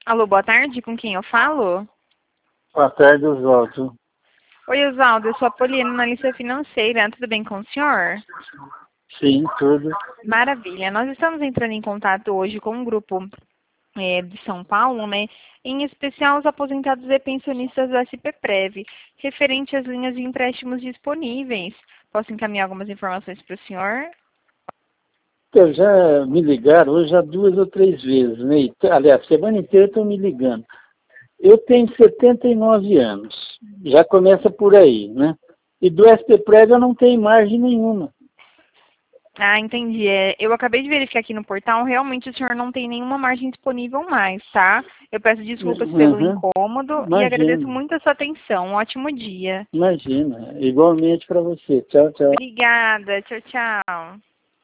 Alô, boa tarde, com quem eu falo? Boa tarde, Oswaldo. Oi, Oswaldo, eu sou a Poliana, analista financeira. Tudo bem com o senhor? Sim, tudo. Maravilha. Nós estamos entrando em contato hoje com um grupo de São Paulo, né? Em especial os aposentados e pensionistas do SPPrev, referente às linhas de empréstimos disponíveis. Posso encaminhar algumas informações para o senhor? Eu já me ligaram hoje já 2 ou 3 vezes, né? Aliás, semana inteira estão me ligando. Eu tenho 79 anos, já começa por aí, né? E do SPPrev eu não tenho margem nenhuma. Ah, entendi. Eu acabei de verificar aqui no portal, realmente o senhor não tem nenhuma margem disponível mais, tá? Eu peço desculpas pelo Uhum. incômodo e agradeço Imagina, muito a sua atenção. Um ótimo dia. imagina. Igualmente para você. Tchau, tchau. Obrigada. Tchau, tchau.